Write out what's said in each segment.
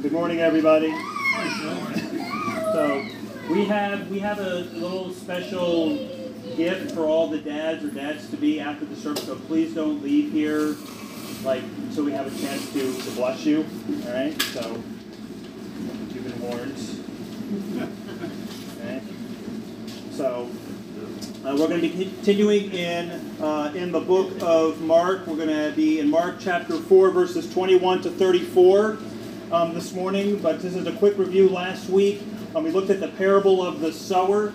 Good morning, everybody. So we have a little special gift for all the dads or dads-to-be after the service. So please don't leave here until we have a chance to bless you. All right. So you've been warned. Okay. So we're going to be continuing in the book of Mark. We're going to be in Mark chapter 4, verses 21 to 34 this morning. But this is a quick review. Last week we looked at the parable of the sower.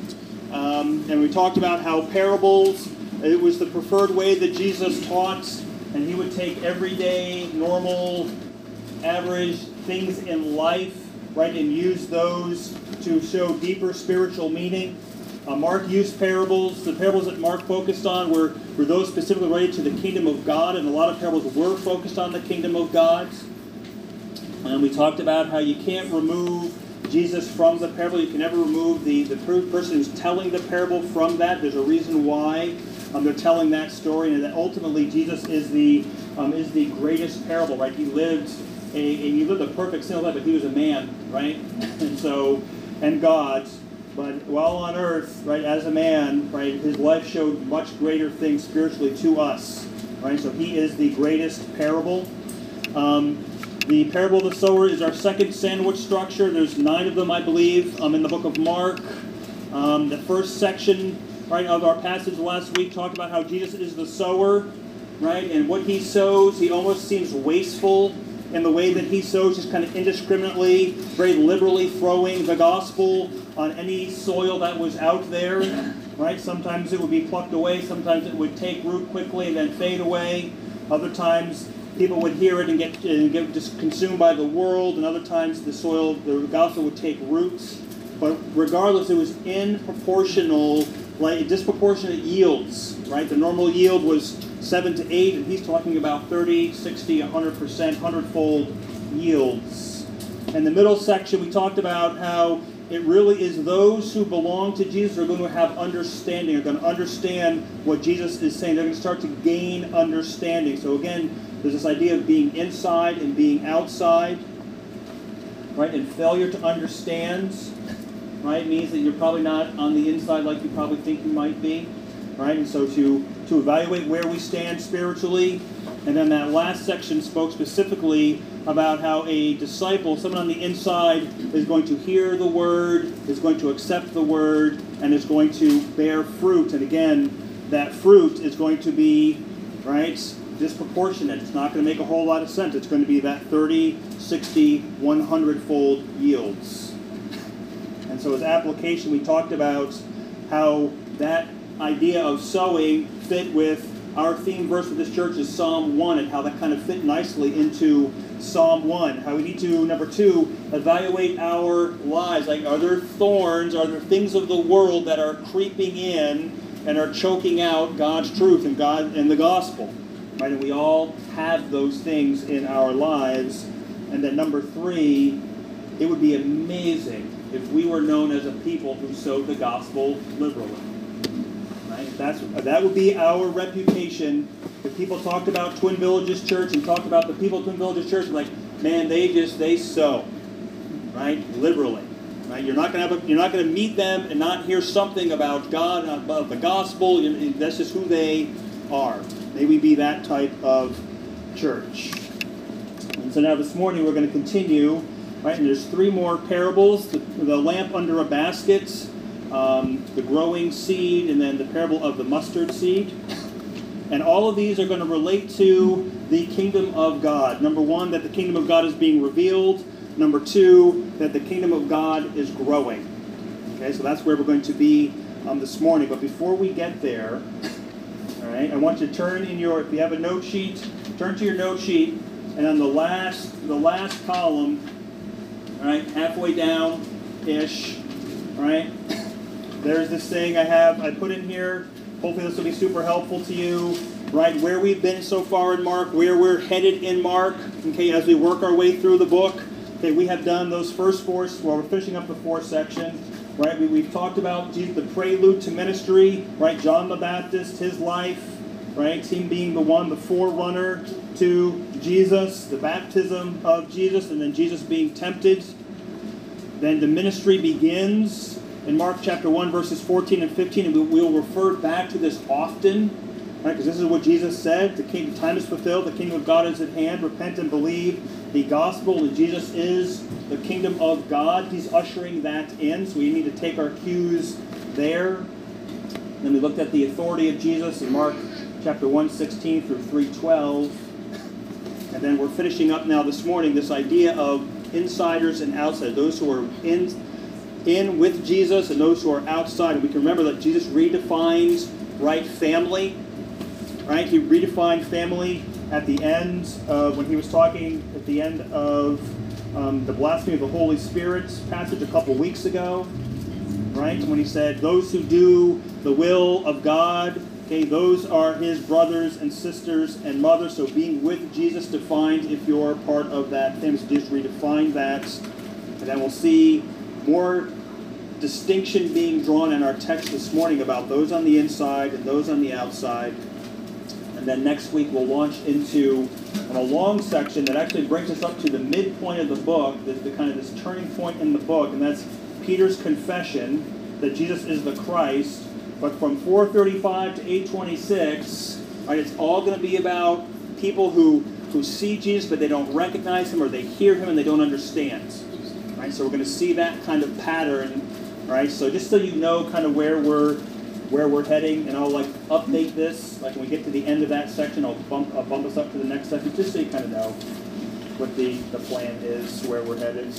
And we talked about how parables, it was the preferred way that Jesus taught. And he would take everyday, normal, average things in life, right, and use those to show deeper spiritual meaning. Mark used parables. The parables that Mark focused on were those specifically related to the kingdom of God, and a lot of parables were focused on the kingdom of God. And we talked about how you can't remove Jesus from the parable. You can never remove the person who's telling the parable from that. There's a reason why they're telling that story, and that ultimately Jesus is the greatest parable, right? He lived a perfect sinless life, but he was a man, right? and God. But while on earth, right, as a man, right, his life showed much greater things spiritually to us, right? So he is the greatest parable. The parable of the sower is our second sandwich structure. There's 9 of them, I believe, in the book of Mark. The first section, right, of our passage last week talked about how Jesus is the sower, right, and what he sows, he almost seems wasteful in the way that he sows, just kind of indiscriminately, very liberally throwing the gospel on any soil that was out there, right? Sometimes it would be plucked away, sometimes it would take root quickly and then fade away. Other times people would hear it and get just consumed by the world, and other times the gospel would take roots. But regardless, it was disproportionate yields, right? The normal yield was 7 to 8, and he's talking about 30, 60, 100%, 100-fold yields. In the middle section, we talked about how it really is those who belong to Jesus who are going to have understanding, are going to understand what Jesus is saying. They're going to start to gain understanding. So again, there's this idea of being inside and being outside, right? And failure to understand, right, means that you're probably not on the inside like you probably think you might be, right? And so to evaluate where we stand spiritually. And then that last section spoke specifically about how a disciple, someone on the inside, is going to hear the word, is going to accept the word, and is going to bear fruit. And again, that fruit is going to be, right, disproportionate. It's not going to make a whole lot of sense. It's going to be that 30, 60, 100-fold yields. And so as application, we talked about how that idea of sowing fit with our theme verse for this church is Psalm 1, and how that kind of fit nicely into Psalm 1. How we need to, number 2, evaluate our lives. Like, are there thorns, are there things of the world that are creeping in and are choking out God's truth and God and the gospel? Right? And we all have those things in our lives. And then number 3, it would be amazing if we were known as a people who sowed the gospel liberally. Right? That would be our reputation. If people talked about Twin Villages Church and talked about the people of Twin Villages Church, like, man, they sow, right, liberally. Right? You're not going to meet them and not hear something about God, about the gospel. That's just who they are. May we be that type of church. And so now this morning we're going to continue. Right, and there's 3 more parables: the lamp under a basket, the growing seed, and then the parable of the mustard seed. And all of these are going to relate to the kingdom of God. Number 1, that the kingdom of God is being revealed. Number 2, that the kingdom of God is growing. Okay, so that's where we're going to be this morning. But before we get there, all right, I want you to turn if you have a note sheet, turn to your note sheet, and on the last column, all right, halfway down-ish, all right, there's this thing I put in here. Hopefully this will be super helpful to you, right, where we've been so far in Mark, where we're headed in Mark, okay, as we work our way through the book. Okay, we have done those first 4, we're finishing up the 4th section, right, we've talked about Jesus, the prelude to ministry, right, John the Baptist, his life, right? Him being the forerunner to Jesus, the baptism of Jesus, and then Jesus being tempted. Then the ministry begins in Mark chapter 1, verses 14 and 15, and we'll refer back to this often, right? Because this is what Jesus said: the time is fulfilled, the kingdom of God is at hand, repent and believe the gospel, that Jesus is the kingdom of God. He's ushering that in, so we need to take our cues there. Then we looked at the authority of Jesus in Mark chapter 1:16 through 3:12. And then we're finishing up now this morning this idea of insiders and outsiders, those who are in with Jesus and those who are outside. And we can remember that Jesus redefines, right, family. Right? He redefined family at the end when he was talking at the end of the blasphemy of the Holy Spirit passage a couple weeks ago. Right? When he said, those who do the will of God, okay, those are his brothers and sisters and mothers. So being with Jesus defines if you're part of that family. So just redefine that. And then we'll see more distinction being drawn in our text this morning about those on the inside and those on the outside. And then next week we'll launch into a long section that actually brings us up to the midpoint of the book, the kind of this turning point in the book, and that's Peter's confession that Jesus is the Christ. But from 4:35 to 8:26, right, it's all going to be about people who see Jesus but they don't recognize him, or they hear him and they don't understand. Right? So we're going to see that kind of pattern. Right? So just so you know kind of where we're heading, and I'll update this. Like when we get to the end of that section, I'll bump us up to the next section, just so you kind of know what the plan is, where we're headed.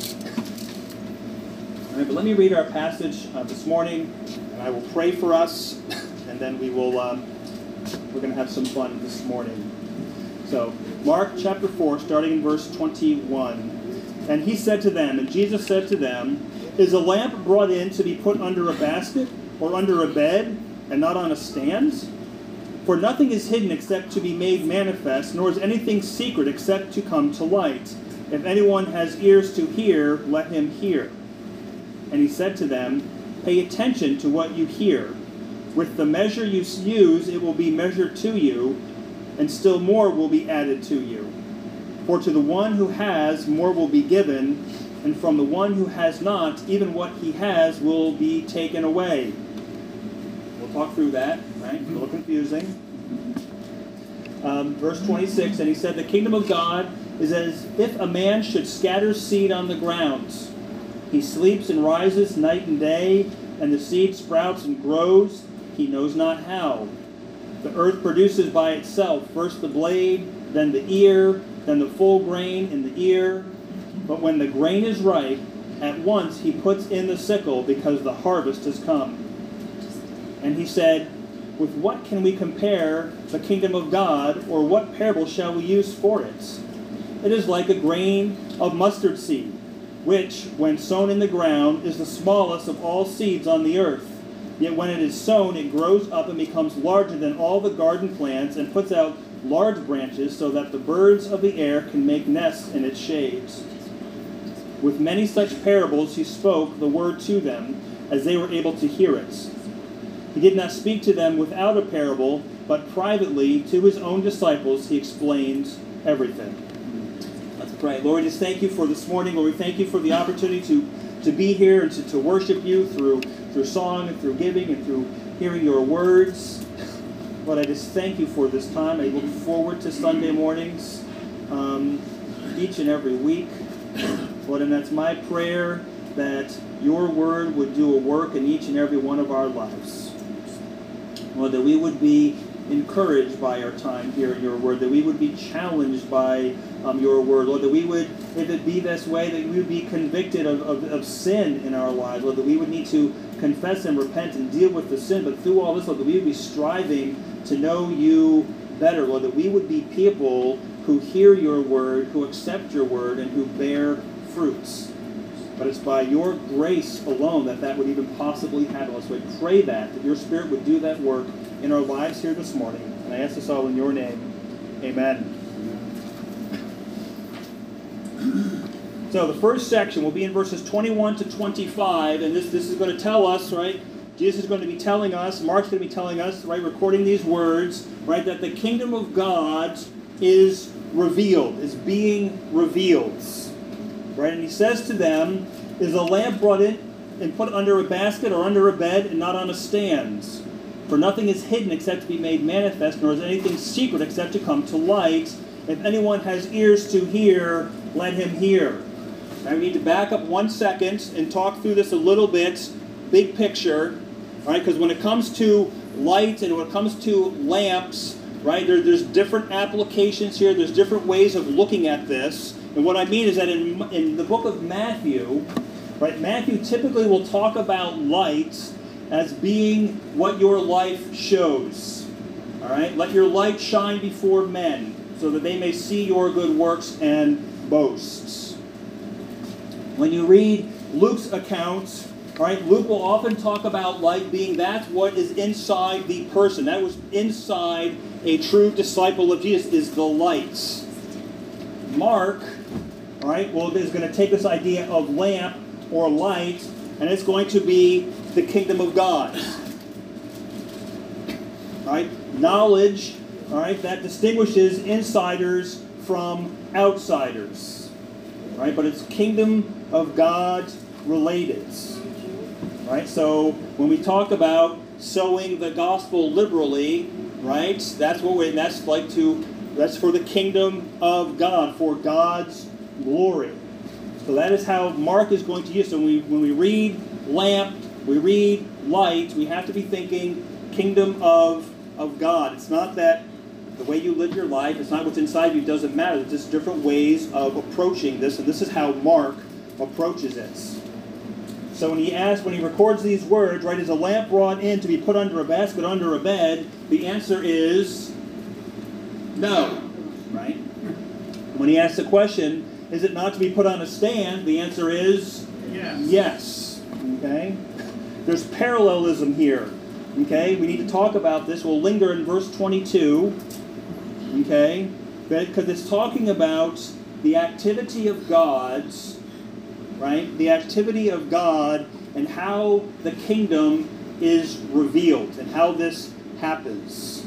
All right, but let me read our passage this morning, and I will pray for us, and then we will we're going to have some fun this morning. So Mark chapter 4, starting in verse 21. And he said to them, and Jesus said to them, is a lamp brought in to be put under a basket, or under a bed, and not on a stand? For nothing is hidden except to be made manifest, nor is anything secret except to come to light. If anyone has ears to hear, let him hear. And he said to them, pay attention to what you hear. With the measure you use, it will be measured to you, and still more will be added to you. For to the one who has, more will be given, and from the one who has not, even what he has will be taken away. We'll talk through that, right? A little confusing. Verse 26, and he said, the kingdom of God is as if a man should scatter seed on the ground. He sleeps and rises night and day, and the seed sprouts and grows, he knows not how. The earth produces by itself first the blade, then the ear, then the full grain in the ear. But when the grain is ripe, at once he puts in the sickle, because the harvest has come. And he said, with what can we compare the kingdom of God, or what parable shall we use for it? It is like a grain of mustard seed, which, when sown in the ground, is the smallest of all seeds on the earth. Yet when it is sown, it grows up and becomes larger than all the garden plants, and puts out large branches, so that the birds of the air can make nests in its shades. With many such parables he spoke the word to them, as they were able to hear it. He did not speak to them without a parable, but privately to his own disciples he explained everything. Let's pray. Lord, just thank you for this morning. Lord, we thank you for the opportunity to be here and to worship you through song and through giving and through hearing your words. Lord, I just thank you for this time. I look forward to Sunday mornings each and every week. Lord, and that's my prayer, that your word would do a work in each and every one of our lives. Lord, that we would be encouraged by our time here in your word, that we would be challenged by your word. Lord, that we would, if it be this way, that we would be convicted of sin in our lives. Lord, that we would need to confess and repent and deal with the sin. But through all this, Lord, that we would be striving to know you better. Lord, that we would be people who hear your word, who accept your word, and who bear fruits. But it's by your grace alone that would even possibly happen. So I pray that your Spirit would do that work in our lives here this morning. And I ask this all in your name. Amen. So the first section will be in verses 21 to 25. And this is going to tell us, right? Jesus is going to be telling us, Mark's going to be telling us, right, recording these words, right, that the kingdom of God is revealed, is being revealed. Right? And he says to them, is a lamp brought in and put under a basket or under a bed and not on a stand? For nothing is hidden except to be made manifest, nor is anything secret except to come to light. If anyone has ears to hear, let him hear. Now we need to back up 1 second and talk through this a little bit, big picture, right? Because when it comes to light and when it comes to lamps, right, there's different applications here. There's different ways of looking at this. And what I mean is that in the book of Matthew, right, Matthew typically will talk about light as being what your life shows. All right? Let your light shine before men so that they may see your good works and boast. When you read Luke's account, right, Luke will often talk about light being that's what is inside the person. That was inside a true disciple of Jesus, is the light. Mark, all right, well, is going to take this idea of lamp or light, and it's going to be the kingdom of God. All right, knowledge, all right, that distinguishes insiders from outsiders. All right, but it's kingdom of God related. All right, so when we talk about sowing the gospel liberally, right, that's for the kingdom of God, for God's glory. So that is how Mark is going to use it. So when we read lamp, we read light, we have to be thinking kingdom of God. It's not that the way you live your life, it's not what's inside you, doesn't matter. There's just different ways of approaching this, and this is how Mark approaches it. So when he records these words, right, is a lamp brought in to be put under a basket, under a bed? The answer is no, right? When he asks the question, is it not to be put on a stand? The answer is yes. Okay? There's parallelism here. Okay? We need to talk about this. We'll linger in verse 22. Okay? Because it's talking about the activity of God's, right? The activity of God and how the kingdom is revealed and how this happens.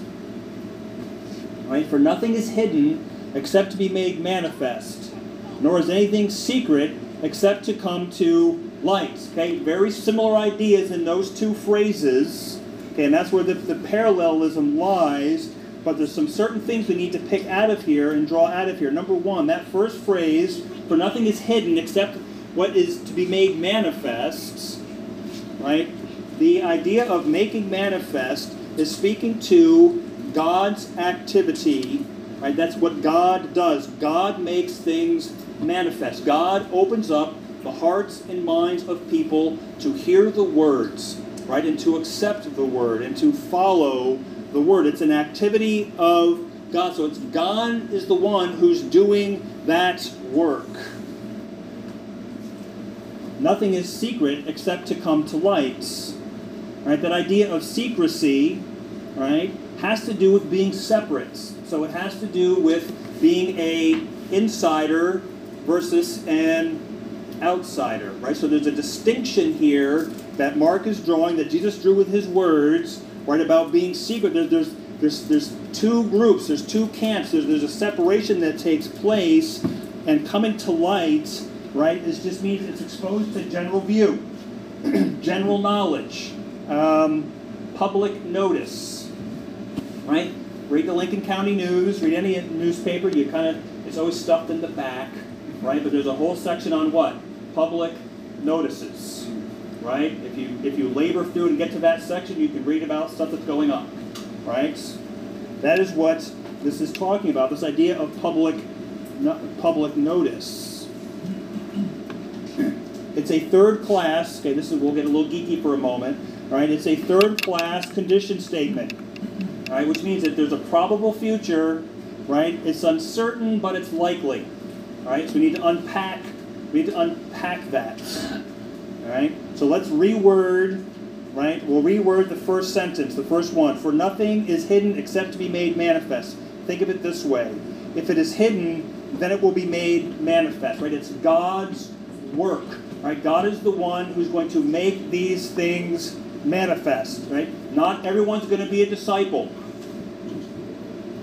Right? For nothing is hidden except to be made manifest, nor is anything secret except to come to light. Okay? Very similar ideas in those two phrases. Okay, and that's where the parallelism lies, but there's some certain things we need to pick out of here and draw out of here. Number one, that first phrase, for nothing is hidden except what is to be made manifest, right? The idea of making manifest is speaking to God's activity, right? That's what God does. God makes things manifest. God opens up the hearts and minds of people to hear the words, right? And to accept the word and to follow the word. It's an activity of God. So it's God is the one who's doing that work. Nothing is secret except to come to light. Right? That idea of secrecy, right, has to do with being separate. So it has to do with being a insider versus an outsider. Right? So there's a distinction here that Mark is drawing, that Jesus drew with his words, right, about being secret. There's two groups, there's two camps, there's a separation that takes place, and coming to light, right, is just means it's exposed to general view, general knowledge, public notice, right? Read the Lincoln County News, read any newspaper, it's always stuffed in the back, right? But there's a whole section on what? Public notices, right? If you labor through and get to that section, you can read about stuff that's going on, right? That is what this is talking about, this idea of public notice. It's a third class, okay, we'll get a little geeky for a moment, right? It's a third class condition statement, right? Which means that there's a probable future, right? It's uncertain, but it's likely, right? So we need to unpack that, all right? So let's reword, right? We'll reword the first sentence, the first one. For nothing is hidden except to be made manifest. Think of it this way. If it is hidden, then it will be made manifest, right? It's God's work, right? God is the one who's going to make these things manifest, right? Not everyone's going to be a disciple,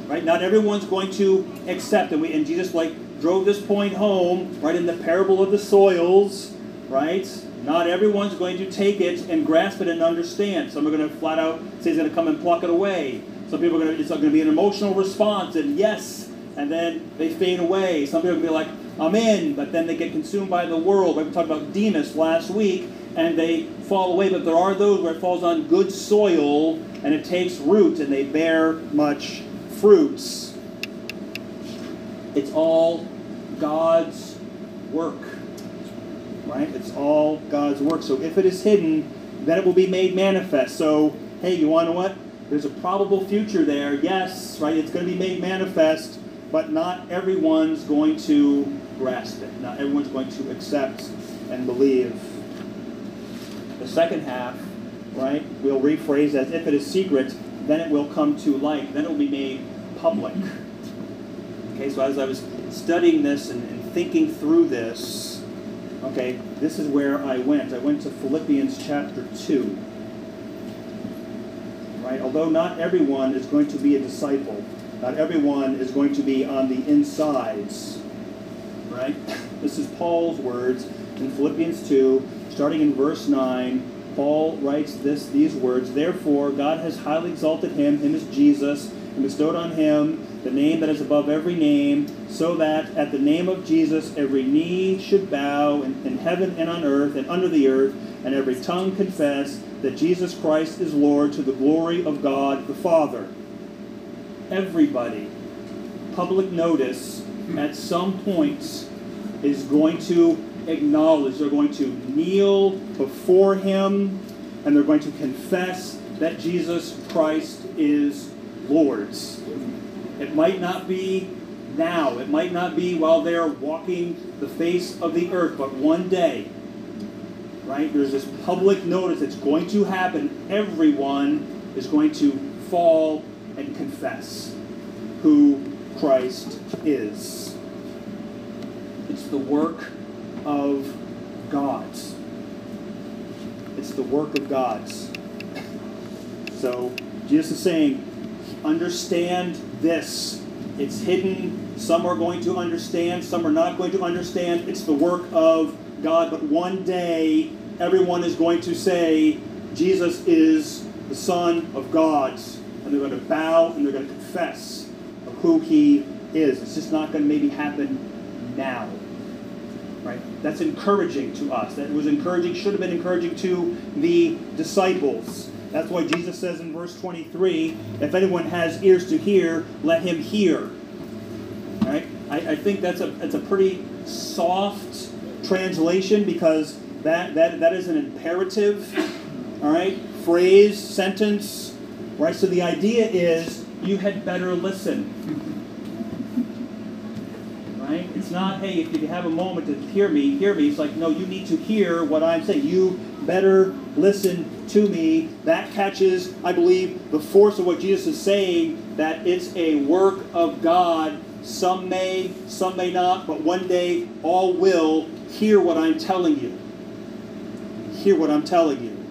right? Not everyone's going to accept. And Jesus drove this point home, right, in the parable of the soils, right? Not everyone's going to take it and grasp it and understand. Some are going to flat out say he's going to come and pluck it away. Some people it's going to be an emotional response and yes, and then they fade away. Some people are going to be like, I'm in, but then they get consumed by the world. We talked about Demas last week, and they fall away. But there are those where it falls on good soil, and it takes root, and they bear much fruits. It's all God's work, right? It's all God's work. So if it is hidden, then it will be made manifest. So, hey, you want to know what? There's a probable future there. Yes, right? It's going to be made manifest, but not everyone's going to grasp it. Not everyone's going to accept and believe. The second half, right, we'll rephrase as if it is secret, then it will come to light. Then it will be made public. Okay, so as I was studying this and thinking through this, okay, this is where I went. I went to Philippians chapter 2. Right? Although not everyone is going to be a disciple, not everyone is going to be on the insides. Right? This is Paul's words in Philippians 2, starting in verse 9. Paul writes these words, "Therefore God has highly exalted him as Jesus, and bestowed on him the name that is above every name, so that at the name of Jesus every knee should bow in heaven and on earth and under the earth, and every tongue confess that Jesus Christ is Lord, to the glory of God the Father." Everybody, public notice, at some point is going to acknowledge, they're going to kneel before him, and they're going to confess that Jesus Christ is Lord. It might not be now, it might not be while they're walking the face of the earth, but one day, right, there's this public notice. It's going to happen. Everyone is going to fall and confess who Christ is. It's the work of God. It's the work of God. So Jesus is saying, understand this. It's hidden. Some are going to understand. Some are not going to understand. It's the work of God. But one day, everyone is going to say, Jesus is the Son of God. And they're going to bow and they're going to confess of who he is. It's just not going to maybe happen now. Right? That's encouraging to us. That was encouraging, should have been encouraging to the disciples. That's why Jesus says in verse 23, if anyone has ears to hear, let him hear. Right? I think that's a pretty soft translation, because that is an imperative, all right, phrase, sentence, right? So the idea is you had better listen. Right? It's not, hey, if you have a moment to hear me. It's like, no, you need to hear what I'm saying. You better listen to me. That catches, I believe, the force of what Jesus is saying, that it's a work of God. Some may not, but one day all will hear what I'm telling you. Hear what I'm telling you.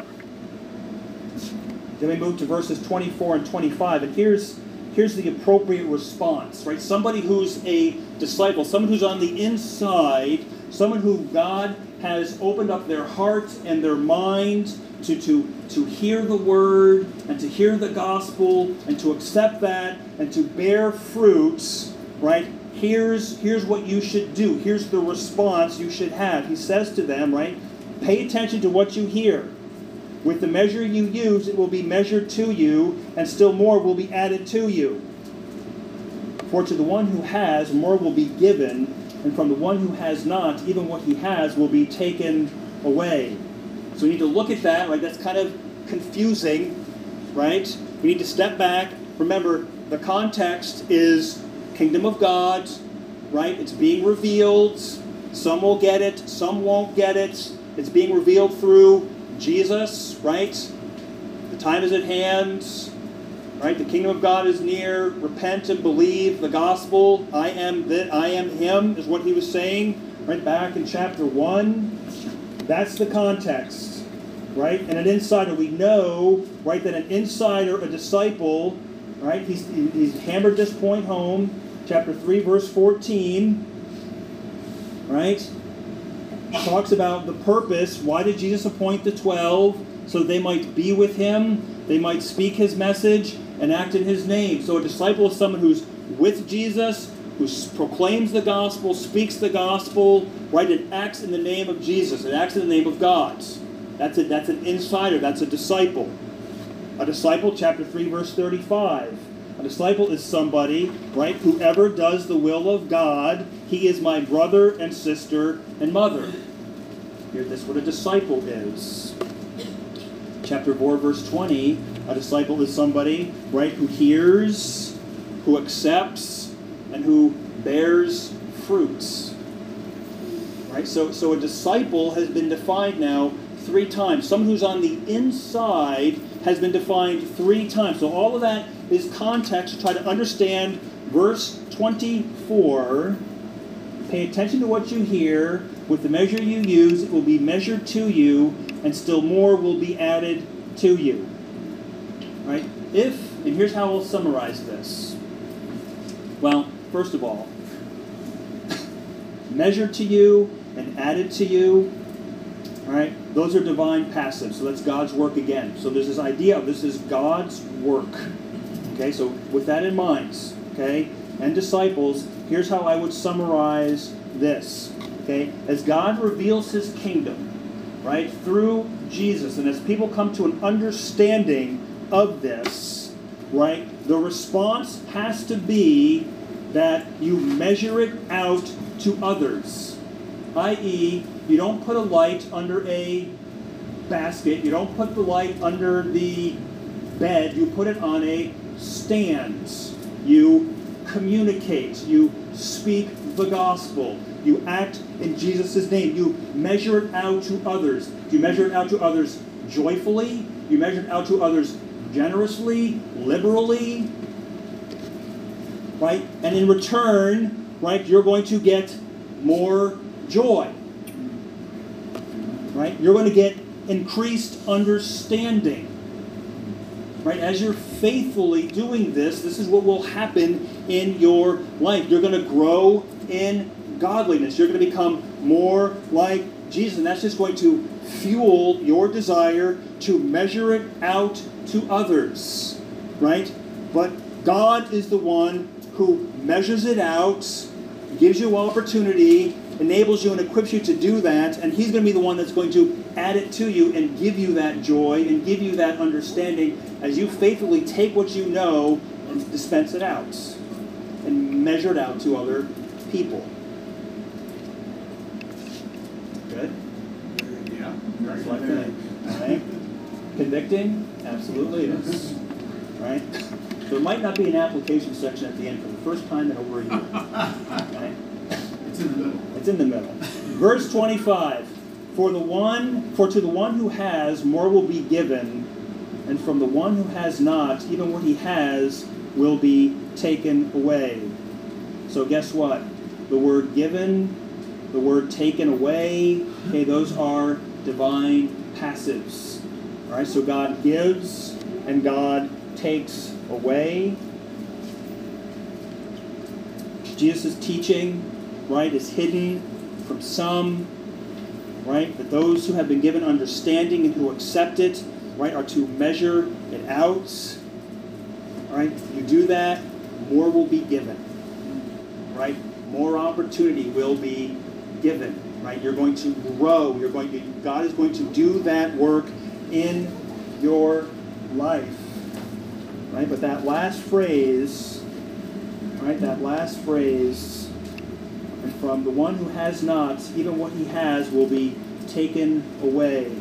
Then we move to verses 24 and 25, and here's the appropriate response, right? Somebody who's a disciple, someone who's on the inside, someone who God has opened up their heart and their mind to hear the word and to hear the gospel and to accept that and to bear fruits, right? Here's what you should do. Here's the response you should have. He says to them, right? Pay attention to what you hear. With the measure you use, it will be measured to you, and still more will be added to you. For to the one who has, more will be given, and from the one who has not, even what he has will be taken away. So we need to look at that, right? That's kind of confusing, right? We need to step back. Remember, the context is kingdom of God, right? It's being revealed. Some will get it, some won't get it. It's being revealed through Jesus, right? The time is at hand, right? The kingdom of God is near. Repent and believe the gospel. I am him, is what he was saying, right back in chapter 1. That's the context, right? And an insider, we know, right, that an insider, a disciple, Right? He's hammered this point home. Chapter 3, verse 14. Right? Talks about the purpose. Why did Jesus appoint the 12? So they might be with him, they might speak his message, and act in his name. So a disciple is someone who's with Jesus, who proclaims the gospel, speaks the gospel, right? It acts in the name of Jesus. It acts in the name of God. That's an insider. That's a disciple. A disciple, chapter 3, verse 35. A disciple is somebody, right, whoever does the will of God. He is my brother and sister and mother. Here, this is what a disciple is. Chapter 4, verse 20. A disciple is somebody, right, who hears, who accepts, and who bears fruits. Right? So a disciple has been defined now 3 times. Someone who's on the inside has been defined 3 times. So all of that is context to try to understand verse 24. Pay attention to what you hear. With the measure you use, it will be measured to you, and still more will be added to you. Right? And here's how I'll summarize this. Well, first of all, measured to you and added to you, right? Those are divine passives, so that's God's work again. So there's this idea of this is God's work. Okay, so with that in mind, okay, and disciples, here's how I would summarize this. Okay, as God reveals his kingdom, right, through Jesus, and as people come to an understanding of this, right, the response has to be that you measure it out to others. I.e., you don't put a light under a basket, you don't put the light under the bed, you put it on a stand. You communicate, you speak the gospel, you act in Jesus' name, you measure it out to others. Do you measure it out to others joyfully? You measure it out to others generously, liberally, right? And in return, right, you're going to get more joy, right? You're going to get increased understanding, right? As you're faithfully doing this, this is what will happen in your life. You're going to grow in godliness. You're going to become more like Jesus, and that's just going to fuel your desire to measure it out to others, right? But God is the one who measures it out, gives you opportunity, enables you and equips you to do that, and he's going to be the one that's going to add it to you and give you that joy and give you that understanding as you faithfully take what you know and dispense it out and measure it out to other people. Good? Yeah. That's what I think. Right? Convicting? Absolutely it is. Right? There might not be an application section at the end for the first time in over a year. Right? It's in the middle. It's in the middle. Verse 25. For to the one who has, more will be given, and from the one who has not, even what he has will be taken away. So guess what? The word given, the word taken away, okay, those are divine passives. All right, so God gives and God takes away. Jesus' teaching, right, is hidden from some, right? But those who have been given understanding and who accept it, right, are to measure it out. All right, you do that, more will be given. Right? More opportunity will be given. Right? You're going to grow. God is going to do that work in your life. Right? But that last phrase, right? That last phrase, and from the one who has not, even what he has will be taken away.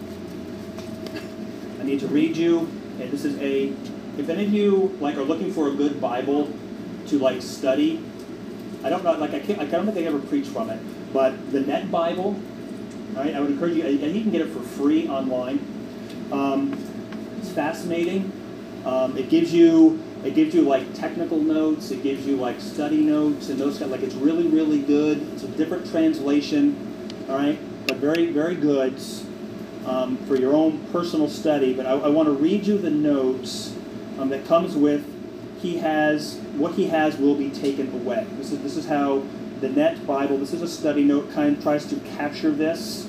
I need to read you. Okay, this is if any of you are looking for a good Bible to study, I don't know, I don't think I ever preached from it, but the Net Bible, right? I would encourage you, and you can get it for free online. It's fascinating. It gives you technical notes. It gives you study notes and those kind. It's really, really good. It's a different translation, all right, but very, very good for your own personal study. But I want to read you the notes that comes with what he has will be taken away. This is how the Net Bible, this is a study note, kind of tries to capture this.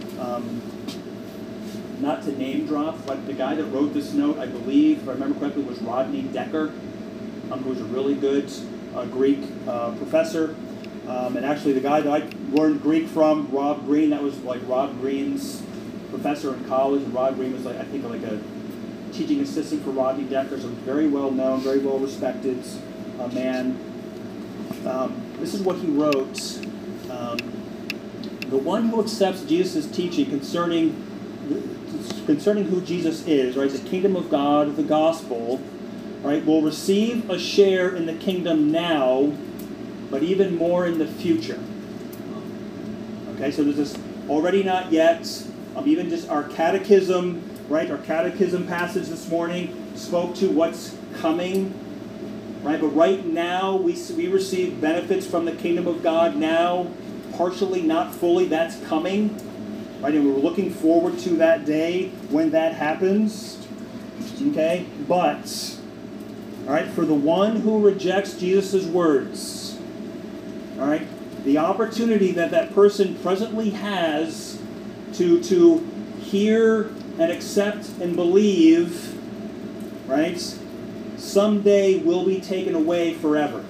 Not to name drop, but the guy that wrote this note, I believe, if I remember correctly, was Rodney Decker, who was a really good Greek professor. And actually the guy that I learned Greek from, Rob Green, that was like Rob Green's professor in college, and Rob Green was like, I think, like a teaching assistant for Rodney Decker, so very well known, very well respected man. This is what he wrote. The one who accepts Jesus' teaching concerning who Jesus is, right, the kingdom of God, the gospel, right, will receive a share in the kingdom now, but even more in the future. Okay, so there's this already not yet, even just our catechism, right, our catechism passage this morning spoke to what's coming, right, but right now we receive benefits from the kingdom of God now, partially, not fully, that's coming, right, and we're looking forward to that day when that happens, okay, but, all right, for the one who rejects Jesus' words, all right, the opportunity that that person presently has to hear and accept and believe, right, someday will be taken away forever.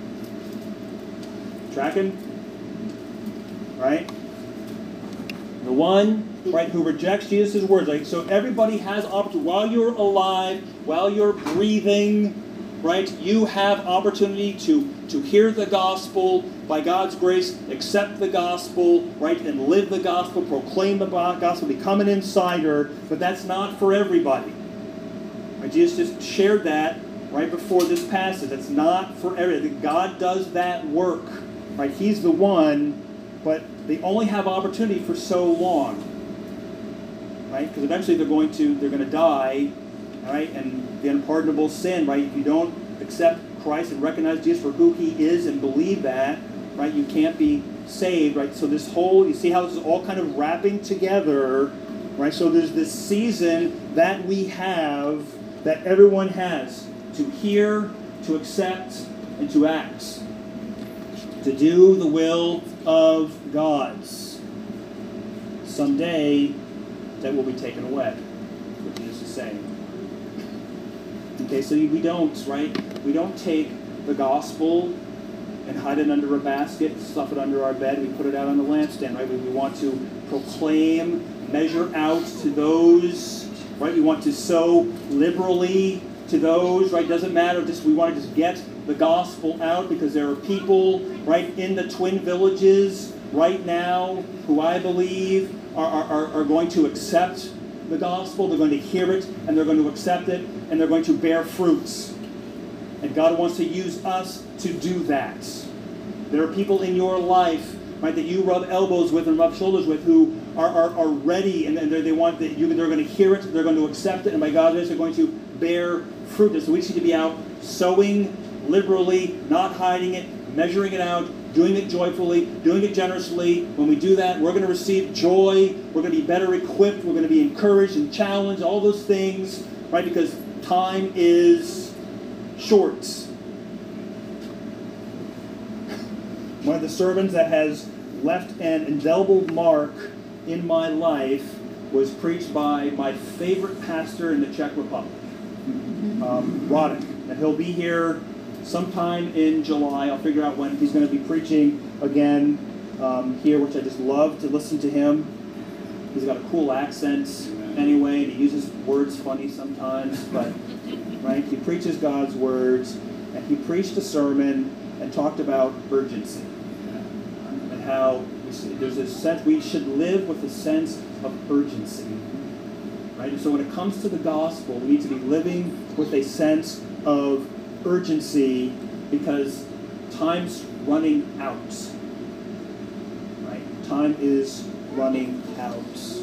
Tracking? Right? The one, right, who rejects Jesus' words. Like, so everybody has opportunity. While you're alive, while you're breathing, right, you have opportunity to hear the gospel by God's grace, accept the gospel, right, and live the gospel, proclaim the gospel, become an insider, but that's not for everybody. Right, Jesus just shared that right before this passage. That's not for everybody. God does that work. Right, He's the one, but they only have opportunity for so long. Right? Because eventually they're going to die, right? And the unpardonable sin, right? If you don't accept Christ and recognize Jesus for who He is and believe that, right, you can't be saved, right? So this whole, you see how this is all kind of wrapping together, right? So there's this season that we have, that everyone has, to hear, to accept, and to act. To do the will of God. Someday, that will be taken away. What Jesus is saying. Okay, so we don't, right? We don't take the gospel and hide it under a basket, stuff it under our bed, we put it out on the lampstand, right? We want to proclaim, measure out to those, right? We want to sow liberally to those, right? Doesn't matter, we want to just get the gospel out, because there are people, right, in the Twin Villages right now who I believe are going to accept the gospel. They're going to hear it, and they're going to accept it, and they're going to bear fruits. And God wants to use us to do that. There are people in your life, right, that you rub elbows with and rub shoulders with, who are ready, and they want that they're going to hear it, they're going to accept it, and by God's grace, they're going to bear fruit. And so we need to be out sowing liberally, not hiding it, measuring it out, doing it joyfully, doing it generously. When we do that, we're going to receive joy, we're going to be better equipped, we're going to be encouraged and challenged, all those things, right? Because time is short. One of the sermons that has left an indelible mark in my life was preached by my favorite pastor in the Czech Republic, Radek. And he'll be here sometime in July. I'll figure out when he's going to be preaching again here, which I just love to listen to him. He's got a cool accent anyway, and he uses words funny sometimes, but right, he preaches God's words, and he preached a sermon and talked about urgency and how there's a sense we should live with a sense of urgency. Right? And so when it comes to the gospel, we need to be living with a sense of urgency, because time's running out. Right? Time is running out.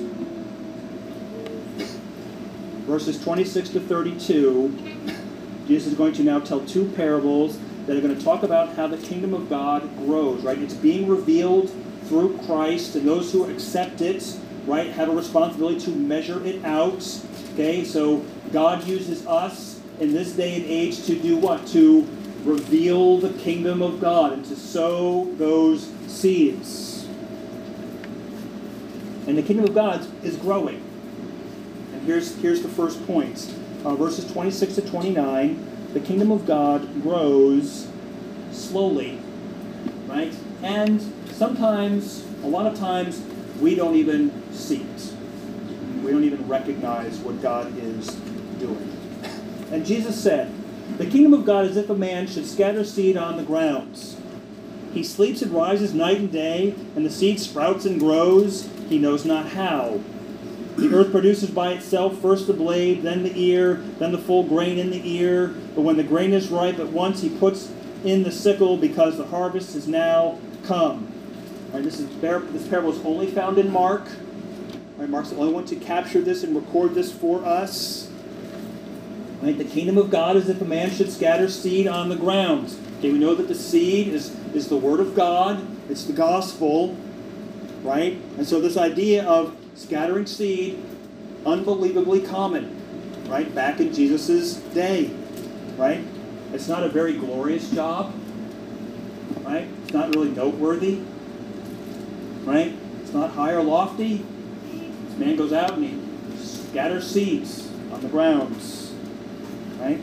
Verses 26 to 32, Jesus is going to now tell two parables that are going to talk about how the kingdom of God grows. Right? It's being revealed through Christ, and those who accept it, right, have a responsibility to measure it out. Okay, so God uses us, in this day and age to do what? To reveal the kingdom of God and to sow those seeds. And the kingdom of God is growing. And here's the first point. Verses 26 to 29, the kingdom of God grows slowly, right? And sometimes, a lot of times, we don't even see it. We don't even recognize what God is doing. And Jesus said, the kingdom of God is if a man should scatter seed on the grounds. He sleeps and rises night and day, and the seed sprouts and grows, he knows not how. The earth produces by itself first the blade, then the ear, then the full grain in the ear. But when the grain is ripe, at once he puts in the sickle, because the harvest is now come. Right, this parable is only found in Mark. Right, Mark's the only one to capture this and record this for us. Right, the kingdom of God is if a man should scatter seed on the ground. Okay, we know that the seed is the word of God. It's the gospel. Right? And so this idea of scattering seed, unbelievably common, right? Back in Jesus' day, right? It's not a very glorious job, right? It's not really noteworthy, right? It's not high or lofty. This man goes out and he scatters seeds on the grounds, right?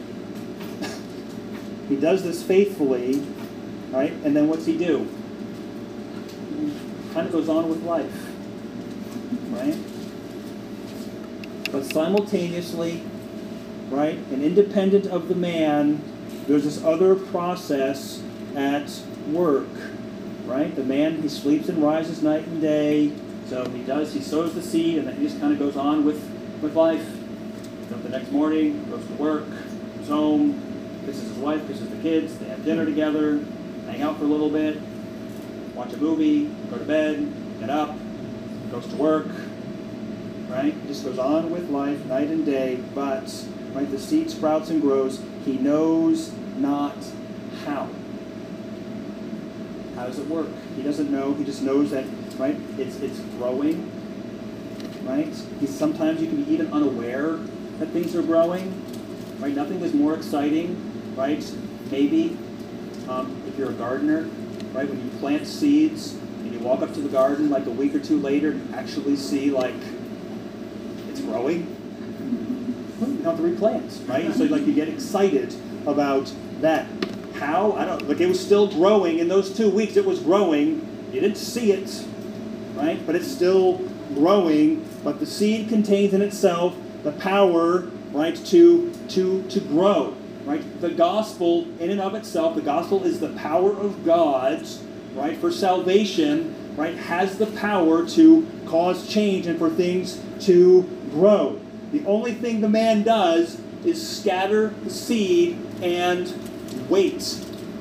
He does this faithfully, right? And then what's he do? He kind of goes on with life. Right? But simultaneously, right, and independent of the man, there's this other process at work, right? The man, he sleeps and rises night and day, so he sows the seed, and then he just kind of goes on with life. Gets up the next morning, goes to work, comes home, kisses his wife, kisses the kids, they have dinner together, hang out for a little bit, watch a movie, go to bed, get up, goes to work, right? Just goes on with life night and day, but right, the seed sprouts and grows. He knows not how. How does it work? He doesn't know. He just knows that, right? It's growing, right? Sometimes you can be even unaware that things are growing, right? Nothing is more exciting, right? Maybe if you're a gardener, right? When you plant seeds. You walk up to the garden like a week or two later and actually see like it's growing. You don't have to replant, right? So like you get excited about that. How? I don't like it was still growing in those 2 weeks. It was growing. You didn't see it, right? But it's still growing. But the seed contains in itself the power, right, to grow. Right? The gospel in and of itself, the gospel is the power of God. Right, for salvation, right, has the power to cause change and for things to grow. The only thing the man does is scatter the seed and wait.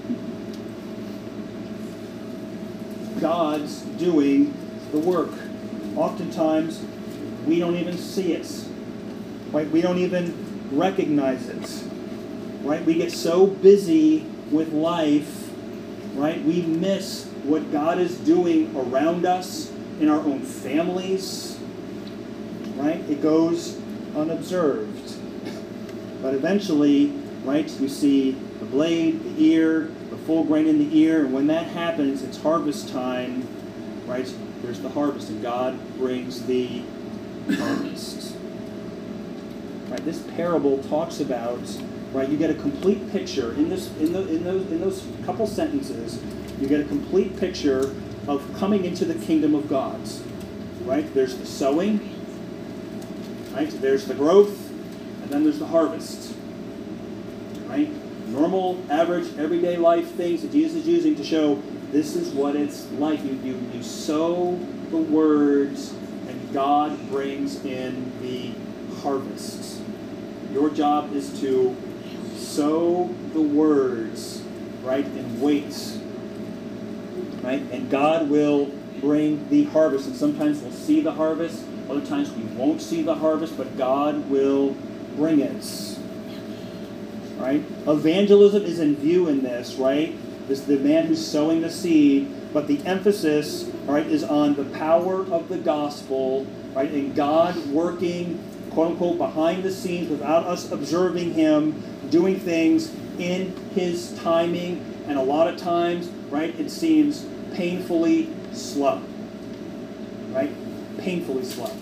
God's doing the work. Oftentimes, we don't even see it. Right? We don't even recognize it. Right? We get so busy with life. Right? We miss what God is doing around us in our own families. Right? It goes unobserved. But eventually, right, you see the blade, the ear, the full grain in the ear, and when that happens, it's harvest time. Right? There's the harvest, and God brings the harvest. Right? This parable talks about, right, you get a complete picture in those couple sentences. You get a complete picture of coming into the kingdom of God. Right? There's the sowing. Right? There's the growth, and then there's the harvest. Right? Normal, average, everyday life things that Jesus is using to show this is what it's like. You sow the words, and God brings in the harvest. Your job is to sow the words, right, and wait, right, and God will bring the harvest. And sometimes we'll see the harvest, other times we won't see the harvest, but God will bring it, right? Evangelism is in view in this, right? This is the man who's sowing the seed, but the emphasis, right, is on the power of the gospel, right, and God working quote-unquote behind the scenes without us observing him doing things in his timing, and a lot of times, right, it seems painfully slow. Right? Painfully slow.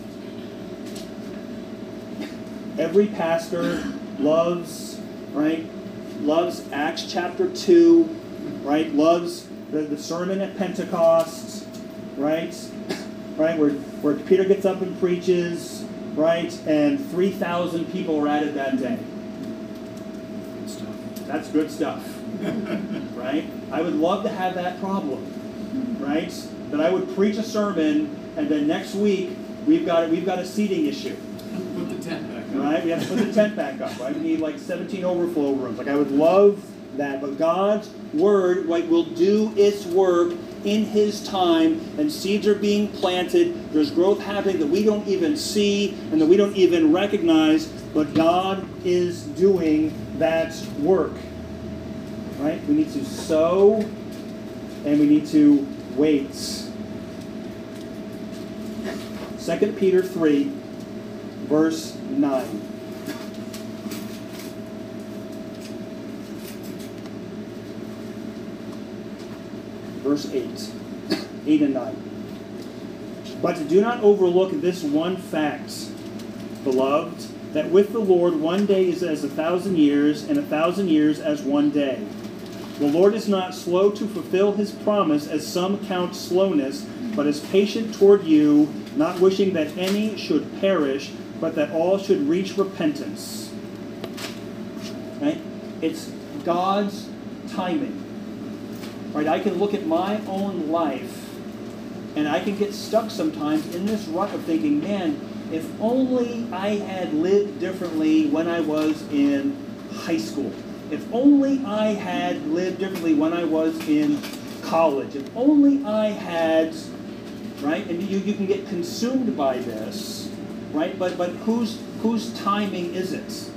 Every pastor loves, right, loves Acts chapter 2, right, loves the sermon at Pentecost, right, where Peter gets up and preaches, right, and 3,000 people are added that day. Good stuff. That's good stuff, right? I would love to have that problem, right? That I would preach a sermon, and then next week we've got a seating issue. Put the tent back up. Right? We have to put the tent back up. Right? We need like 17 overflow rooms. Like, I would love that. But God's word, right, will do its work in his time, and seeds are being planted. There's growth happening that we don't even see and that we don't even recognize, but God is doing that work. Right? We need to sow and we need to wait. 2 Peter 3, verse 9. Verse 8. 8 and 9. But do not overlook this one fact, beloved, that with the Lord 1 day is as 1,000 years, and 1,000 years as 1 day. The Lord is not slow to fulfill his promise, as some count slowness, but is patient toward you, not wishing that any should perish, but that all should reach repentance. Right? It's God's timing. Right? I can look at my own life, and I can get stuck sometimes in this rut of thinking, man, if only I had lived differently when I was in high school. If only I had lived differently when I was in college. If only I had, right? And you can get consumed by this, right? But whose timing is it?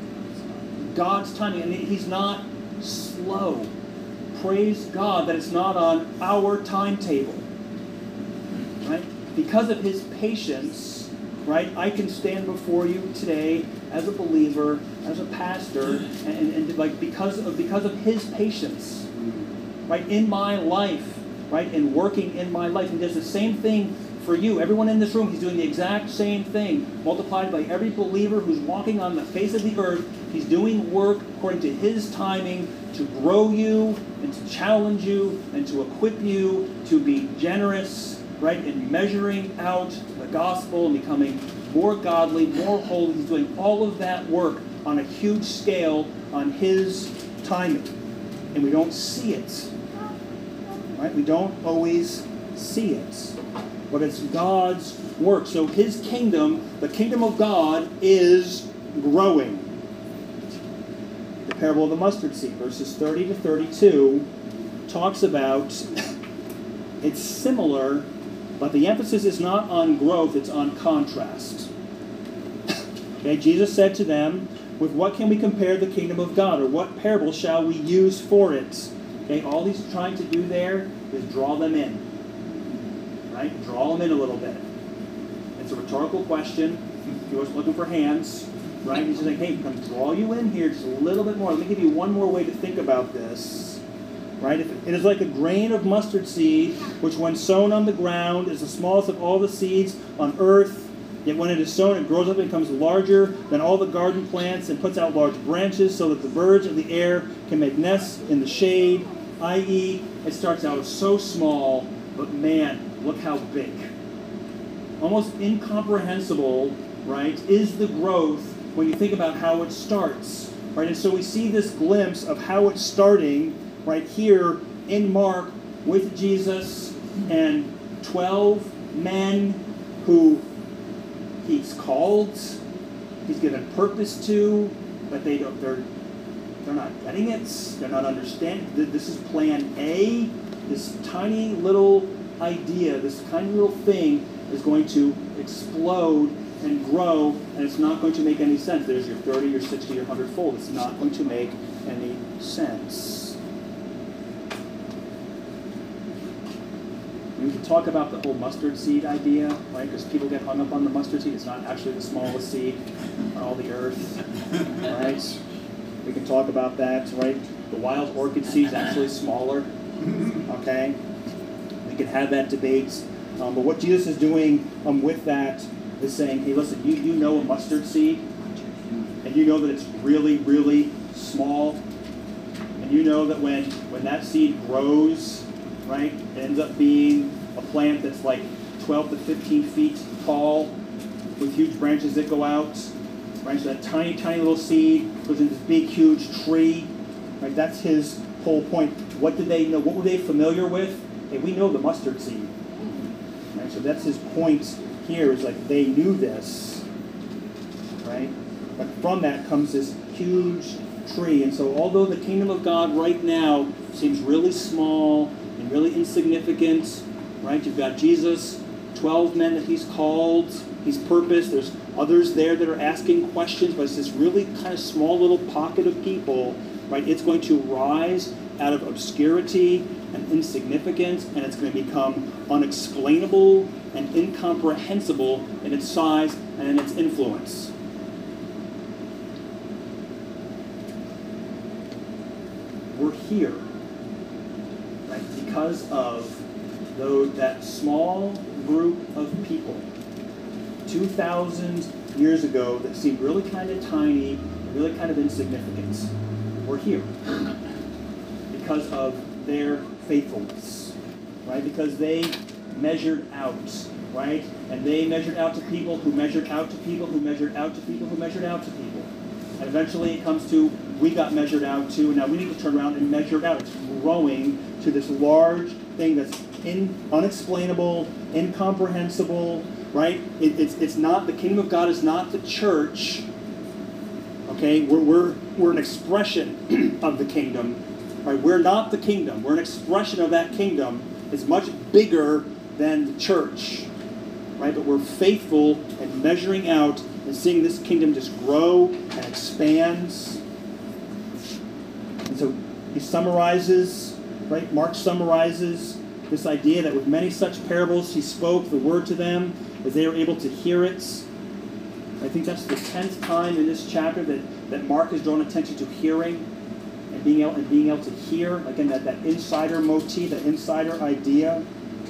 God's timing. And he's not slow. Praise God that it's not on our timetable. Right? Because of his patience, right, I can stand before you today as a believer, as a pastor, and like because of his patience, right, in my life, right, and working in my life. And he does the same thing for you. Everyone in this room, he's doing the exact same thing, multiplied by every believer who's walking on the face of the earth. He's doing work according to his timing to grow you and to challenge you and to equip you to be generous, right, in measuring out the gospel and becoming more godly, more holy. He's doing all of that work on a huge scale on his timing. And we don't see it. Right? We don't always see it. But it's God's work. So his kingdom, the kingdom of God, is growing. The parable of the mustard seed, verses 30 to 32, talks about it's similar, but the emphasis is not on growth, it's on contrast. Okay, Jesus said to them, with what can we compare the kingdom of God, or what parable shall we use for it? Okay, all he's trying to do there is draw them in. Right? Draw them in a little bit. It's a rhetorical question. He wasn't looking for hands. Right? He's just like, hey, I'm going to draw you in here just a little bit more. Let me give you one more way to think about this. Right? It is like a grain of mustard seed, which when sown on the ground is the smallest of all the seeds on earth. Yet when it is sown, it grows up and becomes larger than all the garden plants and puts out large branches so that the birds of the air can make nests in the shade. I.e., it starts out so small, but man, look how big. Almost incomprehensible, right, is the growth when you think about how it starts. Right? And so we see this glimpse of how it's starting right here in Mark with Jesus and 12 men who he's called, he's given purpose to, but they're not getting it, they're not understanding. This is plan A. This tiny little idea, this tiny little thing is going to explode and grow, and it's not going to make any sense. There's your 30, your 60, your 100-fold. It's not going to make any sense. And we can talk about the whole mustard seed idea, right? Because people get hung up on the mustard seed. It's not actually the smallest seed on all the earth, right? We can talk about that, right? The wild orchid seed is actually smaller, okay? We can have that debate. But what Jesus is doing with that is saying, hey, listen, you know a mustard seed, and you know that it's really, really small, and you know that when that seed grows, right, it ends up being a plant that's like 12 to 15 feet tall with huge branches that go out, right? So that tiny, tiny little seed goes into this big, huge tree, right? That's his whole point. What did they know? What were they familiar with? Hey, we know the mustard seed, right? So that's his point here, is like they knew this, right? But from that comes this huge tree. And so although the kingdom of God right now seems really small and really insignificant, right? You've got Jesus, 12 men that he's called, he's purposed. There's others there that are asking questions, but it's this really kind of small little pocket of people, right? It's going to rise out of obscurity and insignificance, and it's going to become unexplainable and incomprehensible in its size and in its influence. We're here, right, because of that small group of people 2,000 years ago that seemed really kind of tiny and really kind of insignificant. We're here because of their faithfulness, right? Because they measured out, right? And they measured out to people who measured out to people who measured out to people who measured out to people. And eventually it comes to, we got measured out too, and now we need to turn around and measure it out. It's growing to this large thing that's unexplainable, incomprehensible, right? It's not, the kingdom of God is not the church, okay? We're an expression of the kingdom, right? We're not the kingdom. We're an expression of that kingdom. It's much bigger than the church, right? But we're faithful in measuring out and seeing this kingdom just grow and expand. And so he summarizes, right? Mark summarizes this idea that with many such parables he spoke the word to them as they were able to hear it. I think that's the 10th time in this chapter that Mark has drawn attention to hearing and being able to hear. Again, that insider motif, that insider idea.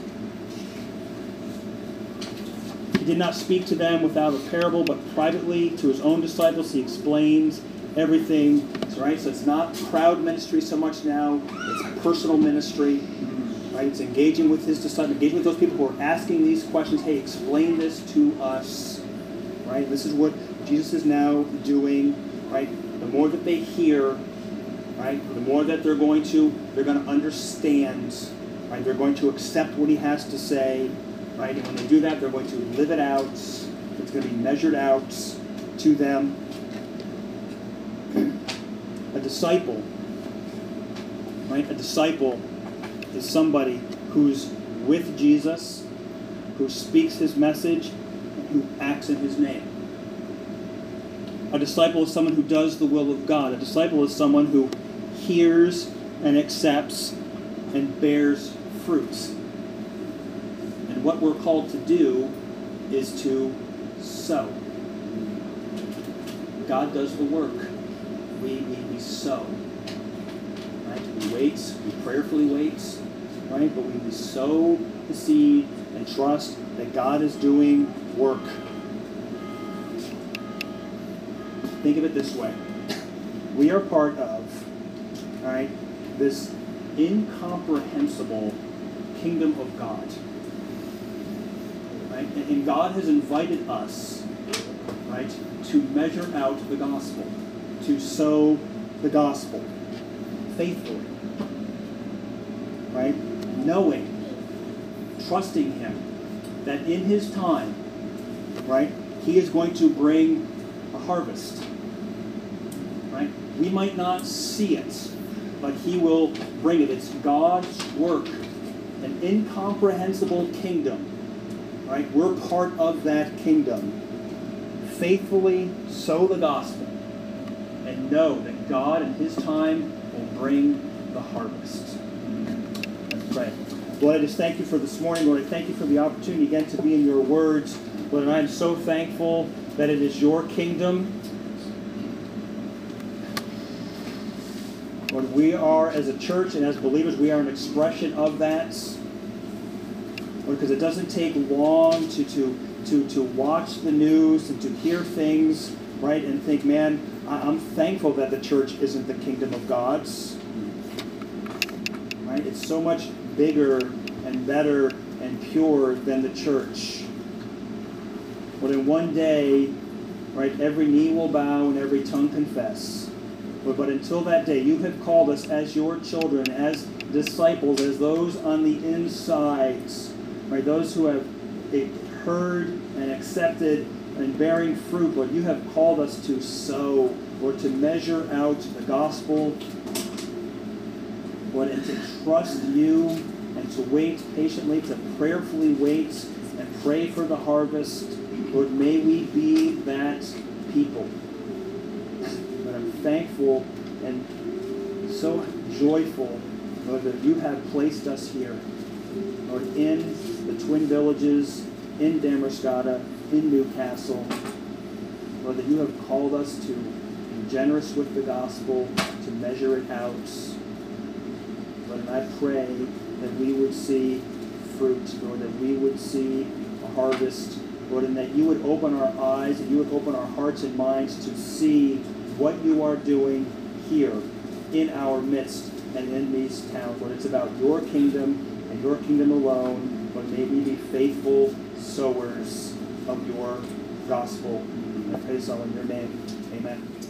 He did not speak to them without a parable, but privately to his own disciples he explains everything. Right? So it's not crowd ministry so much now, it's personal ministry. Right? It's engaging with his disciples, engaging with those people who are asking these questions. Hey, explain this to us. Right? This is what Jesus is now doing. Right? The more that they hear, right, the more that they're going to understand. Right? They're going to accept what he has to say. Right? And when they do that, they're going to live it out. It's going to be measured out to them. A disciple, right? A disciple is somebody who's with Jesus, who speaks his message, and who acts in his name. A disciple is someone who does the will of God. A disciple is someone who hears and accepts and bears fruits. And what we're called to do is to sow. God does the work. We sow. Right? We wait, we prayerfully wait, right? But we sow the seed and trust that God is doing work. Think of it this way. We are part of, right, this incomprehensible kingdom of God. Right? And God has invited us, right, to measure out the gospel, to sow the gospel faithfully, right? Knowing, trusting him that in his time, right, he is going to bring a harvest, right? We might not see it, but he will bring it. It's God's work, an incomprehensible kingdom, right? We're part of that kingdom. Faithfully sow the gospel and know that God in his time will bring the harvest. Let's pray. Lord, I just thank you for this morning. Lord, I thank you for the opportunity again to be in your words. Lord, and I am so thankful that it is your kingdom. Lord, we are, as a church and as believers, we are an expression of that. Lord, because it doesn't take long to watch the news and to hear things, right, and think, man, I'm thankful that the church isn't the kingdom of God's. Right? It's so much bigger and better and pure than the church. But in one day, right, every knee will bow and every tongue confess. But until that day, you have called us as your children, as disciples, as those on the insides, right, those who have heard and accepted and bearing fruit. Lord, you have called us to sow or to measure out the gospel, Lord, and to trust you and to wait patiently, to prayerfully wait and pray for the harvest. Lord, may we be that people. But I'm thankful and so joyful, Lord, that you have placed us here, Lord, in the Twin Villages, in Damariscotta, in Newcastle. Lord, that you have called us to be generous with the gospel, to measure it out. Lord, and I pray that we would see fruit, Lord, that we would see a harvest, Lord, and that you would open our eyes, and you would open our hearts and minds to see what you are doing here in our midst and in these towns. Lord, it's about your kingdom and your kingdom alone. Lord, may we be faithful sowers of your gospel. I pray this all in your name. Amen.